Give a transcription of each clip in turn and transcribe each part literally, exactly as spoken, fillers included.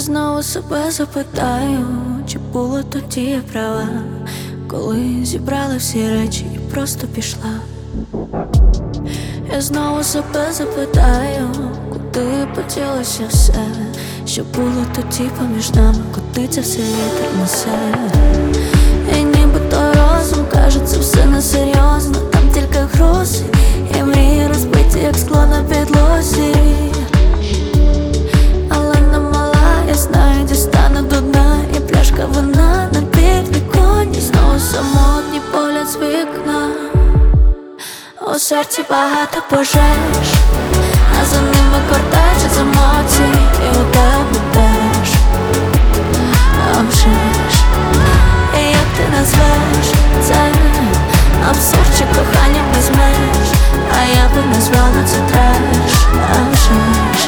знову себе запитаю, чи було тоді я права, коли зібрала всі речі і просто пішла. Я знову себе запитаю, куди поділося все, що було тоді поміж нами, куди це все вітер несе. І нібито розум каже, це все несерйозно, там тільки грози і мрії розбиті, як скло на підлозі. Але не мала, я знаю, дістану до дна, і пляшка вина на підвіконні, знову самотній погляд з вікна. У серці багато пожеж, а за ними кортеж з емоцій, і у тебе теж. А вже ж, і як ти назвеш це? Абсурд чи кохання без меж, а я би назвала це треш. А вже ж.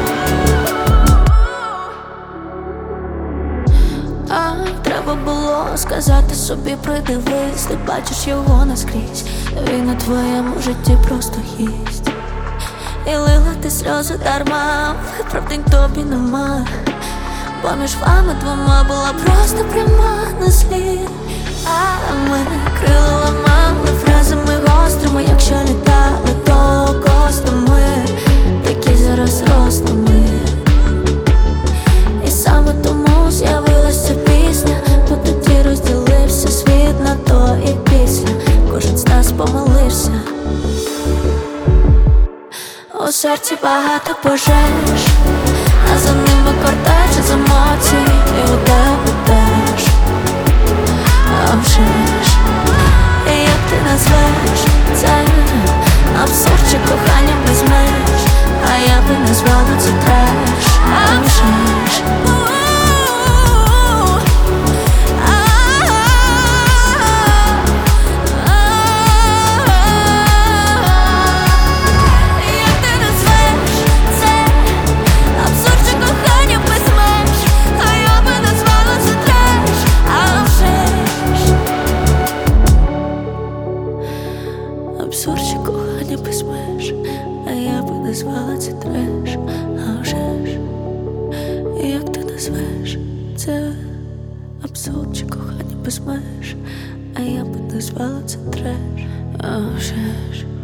А треба було сказати собі, придивись, ти бачиш його наскрізь, він у твоєму житті просто їсть. І лила ти сльози дарма, виправдань тобі нема, бо між вами двома була просто пряма на слід. А ми крила ламали фразами гострими, якщо літали то костами, такі зараз рослими. І саме тому з'явилася пісня, бо тоді розділився світ на то і після. Кожен з нас помилився. У серці багато пожеж, а за ними кортеж з емоцій, і у тебе теж. А вже ж, і як ти назвеш це? Абсурд чи кохання без меж, а я би назвала це треш. А вже ж. Абсурд чи кохання без меж, а я би назвала це треш. А вже ж, і як ти назвеш це? Абсурд чи кохання без меж, а я би назвала це треш. А вже ж.